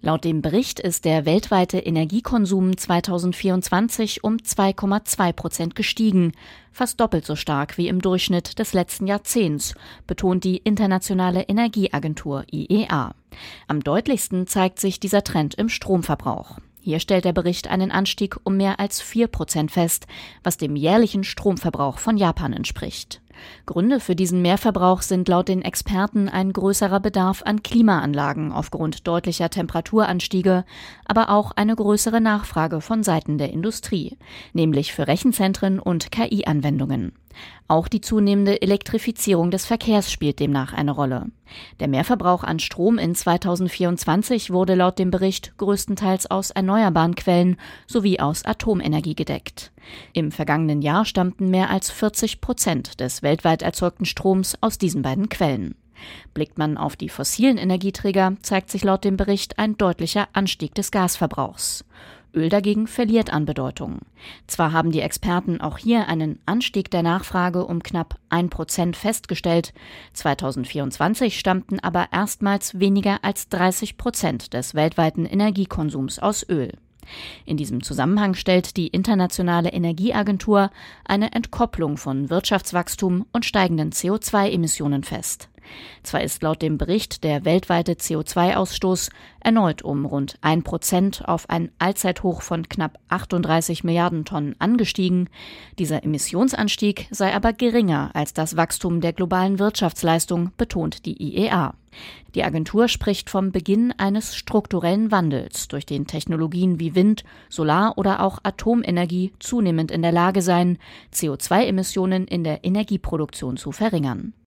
Laut dem Bericht ist der weltweite Energiekonsum 2024 um 2,2% gestiegen, fast doppelt so stark wie im Durchschnitt des letzten Jahrzehnts, betont die Internationale Energieagentur IEA. Am deutlichsten zeigt sich dieser Trend im Stromverbrauch. Hier stellt der Bericht einen Anstieg um mehr als 4% fest, was dem jährlichen Stromverbrauch von Japan entspricht. Gründe für diesen Mehrverbrauch sind laut den Experten ein größerer Bedarf an Klimaanlagen aufgrund deutlicher Temperaturanstiege, aber auch eine größere Nachfrage von Seiten der Industrie, nämlich für Rechenzentren und KI-Anwendungen. Auch die zunehmende Elektrifizierung des Verkehrs spielt demnach eine Rolle. Der Mehrverbrauch an Strom in 2024 wurde laut dem Bericht größtenteils aus erneuerbaren Quellen sowie aus Atomenergie gedeckt. Im vergangenen Jahr stammten mehr als 40% des weltweit erzeugten Stroms aus diesen beiden Quellen. Blickt man auf die fossilen Energieträger, zeigt sich laut dem Bericht ein deutlicher Anstieg des Gasverbrauchs. Öl dagegen verliert an Bedeutung. Zwar haben die Experten auch hier einen Anstieg der Nachfrage um knapp 1% festgestellt, 2024 stammten aber erstmals weniger als 30% des weltweiten Energiekonsums aus Öl. In diesem Zusammenhang stellt die Internationale Energieagentur eine Entkopplung von Wirtschaftswachstum und steigenden CO2-Emissionen fest. Zwar ist laut dem Bericht der weltweite CO2-Ausstoß erneut um rund 1% auf ein Allzeithoch von knapp 38 Milliarden Tonnen angestiegen, dieser Emissionsanstieg sei aber geringer als das Wachstum der globalen Wirtschaftsleistung, betont die IEA. Die Agentur spricht vom Beginn eines strukturellen Wandels, durch den Technologien wie Wind, Solar- oder auch Atomenergie zunehmend in der Lage seien, CO2-Emissionen in der Energieproduktion zu verringern.